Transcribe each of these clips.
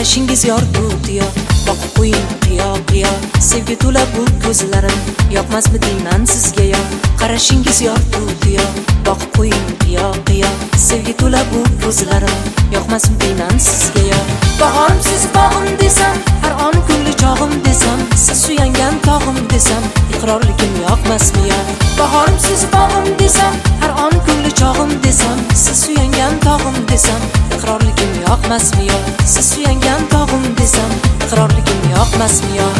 Qarashingiz yorqut yo, boqib qo'ying qiyo. Sevgi to'la bu ko'zlarim, yoqmasmi deyman sizga yo. Qarashingiz yorqut yo, boqib qo'ying qiyo. Sevgi to'la bu ko'zlarim, yoqmasmi deyman sizga yo. Bahorim siz bog'im desam, har on ko'ngli chog'im desam, siz suyangan tog'im desam, iqrorligim yoqmasmi yo. Bahorim siz bog'im desam, har on ko'ngli chog'im desam, siz suyangan tog'im desam, iqrorligim yoqmasmi yo. Siz suyangan tog'im desam, iqrorligim yoqmasmi yo.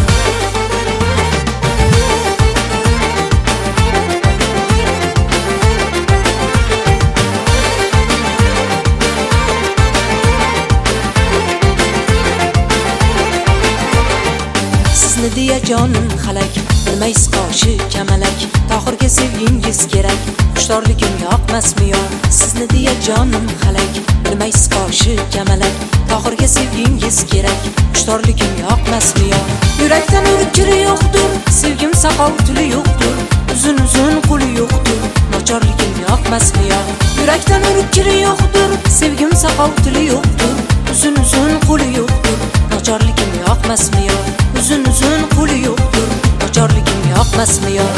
Sizni deya jonim halak, bilmaysiz qoshi kamalak. Tohirga sevgingiz kerak, xushtorligim yoqmasmi yo. Sizni deya jonim halak, bilmaysiz qoshi kamalak. Tohirga sevgingiz kerak, xushtorligim yoqmasmi yo. Yurakdan urkiri yo'qdir, sevgim saqov tili yo'qdir, uzun qo'li yo'qdir, nochorligim yoqmasmi yo. Yurakdan urkiri yo'qdir, sevgim saqov tili yo'qdir, uzun qo'li yo'qdir, nochorligim yoqmasmi yo. Uzun qo'li yo'qdir, nochorligim yoqmasmi yo.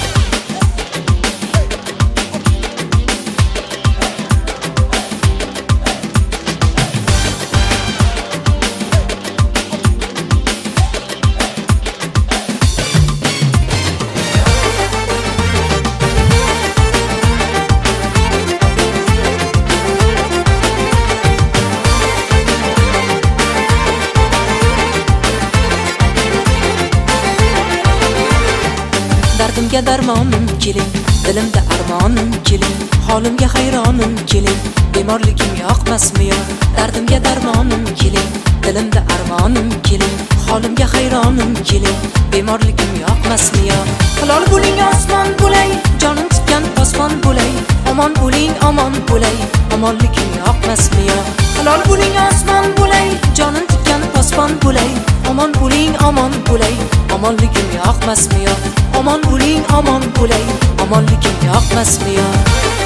Dardimga darmonim keling, dilimda armonim keling, holimga hayronim keling, bemorligim yoqmasmi yo. Dardimga darmonim keling, dilimda armonim keling, holimga hayronim keling, bemorligim yoqmasmi yo. Hilol bo'ling osmon bo'lay, jonim chiqqan osmon bo'lay, omon bo'ling omonligim yoqmasmi yo. Hilol bo'ling osmon bo'lay, jonim chiqqan osmon bo'lay, omon bo'ling omonligim yoqmasmi yo. Omon bo'ling omonligim yoqmasmi yo.